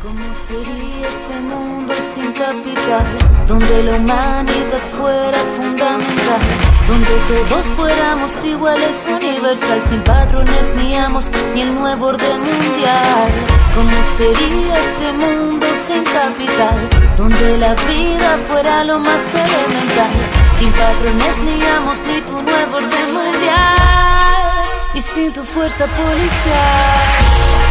¿Cómo sería este mundo sin capital? Donde la humanidad fuera fundamental, donde todos fuéramos iguales, universal, sin patrones ni amos, ni el nuevo orden mundial. ¿Cómo sería este mundo sin capital? Donde la vida fuera lo más elemental, sin patrones ni amos, ni tu nuevo orden mundial, y sin tu fuerza policial.